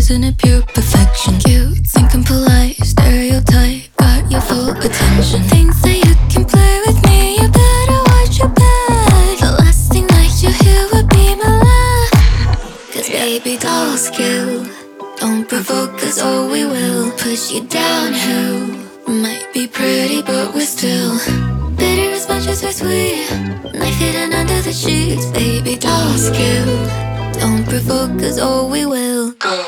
isn't it pure perfection? Cute, thinking polite, stereotype, got your full attention. Think that you can play with me, you better watch your back. The last thing that you hear would be my laugh. Cause baby doll skill, don't provoke us or we will push you downhill. Might be pretty but we're still bitter as much as we're sweet. Knife hidden under the sheets, baby doll skill. Don't provoke us or we will go.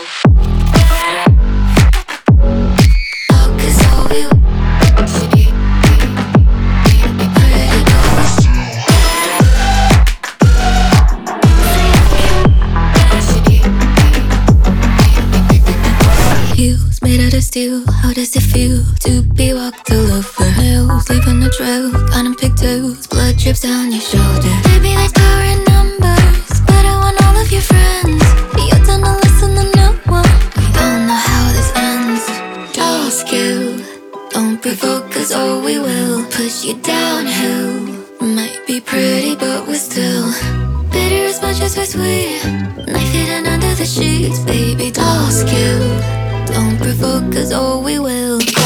Made out of steel, how does it feel to be walked all over? Nails leaving a trail, got 'em pigtails, blood drips down your shoulder. Baby, there's power in numbers, but I want all of your friends. You're done to listen to no one, we don't know how this ends. Doll skill, don't provoke us or we will push you downhill. Might be pretty but we're still bitter as much as we're sweet. Knife hidden under the sheets, baby doll skill. Don't provoke us or we will go.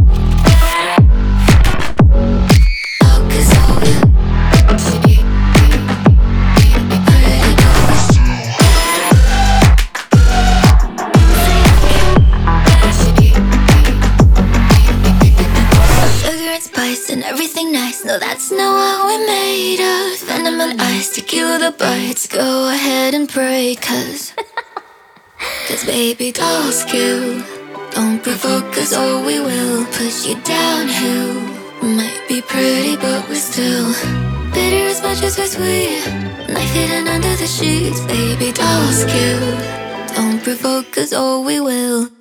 Sugar and spice and everything nice, no that's not what we're made of. Venom and ice to kill the bites, go ahead and pray cause baby doll skill, don't provoke us or we will push you downhill. Might be pretty but we're still bitter as much as we're sweet. Knife hidden under the sheets, baby doll skill. Don't provoke us or we will